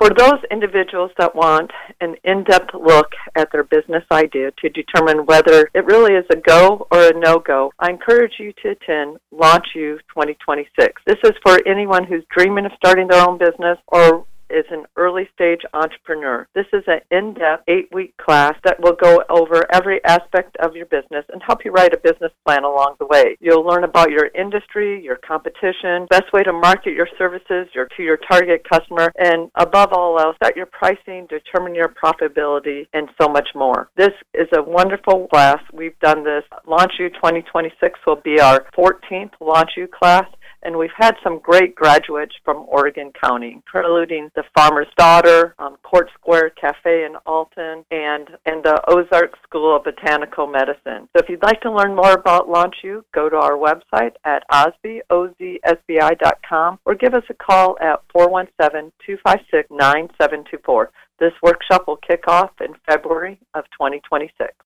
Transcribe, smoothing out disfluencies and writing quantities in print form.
For those individuals that want an in-depth look at their business idea to determine whether it really is a go or a no-go, I encourage you to attend LaunchU 2026. This is for anyone who's dreaming of starting their own business or is an early-stage entrepreneur. This is an in-depth 8-week class that will go over every aspect of your business and help you write a business plan along the way. You'll learn about your industry, your competition, best way to market your services to your target customer, and above all else, set your pricing, determine your profitability, and so much more. This is a wonderful class. We've done this. LaunchU 2026 will be our 14th LaunchU class. And we've had some great graduates from Oregon County, including the Farmer's Daughter, Court Square Cafe in Alton, and the Ozark School of Botanical Medicine. So if you'd like to learn more about LaunchU, go to our website at ozbi.com or give us a call at 417-256-9724. This workshop will kick off in February of 2026.